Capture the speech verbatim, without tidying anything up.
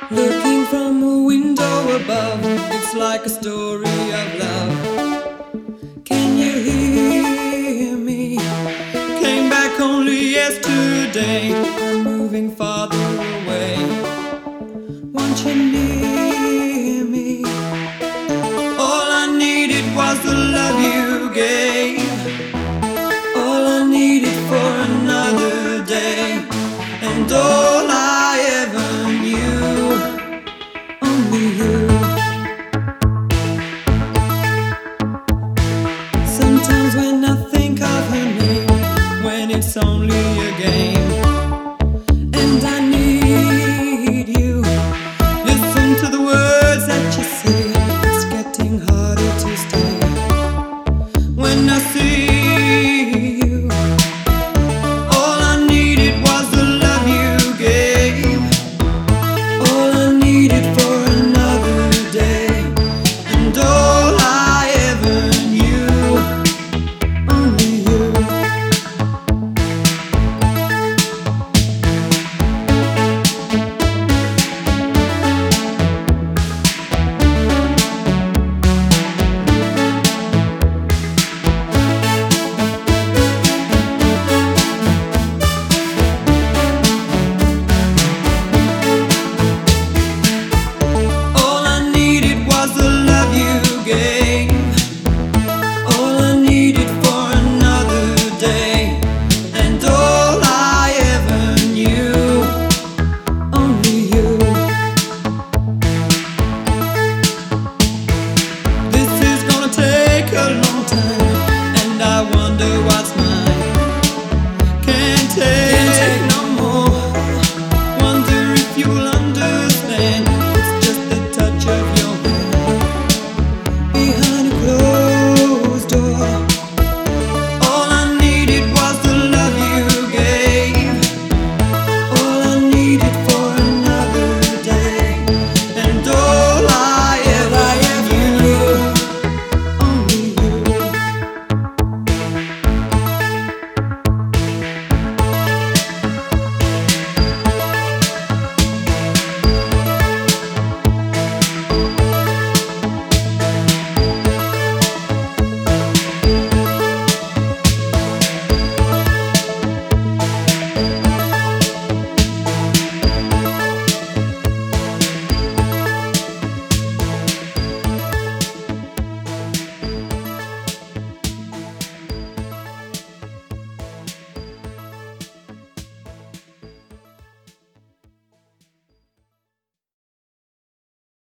Looking from a window above, it's like a story of love. Can you hear me? Came back only yesterday. I'm moving farther away. Want you near me? All I needed was the love you gave. All I needed for another day. And all I ever knew, only you. Sometimes when I think of her name, when it's only a game, and I need you, listen to the words that you say. It's getting harder to stay. When I see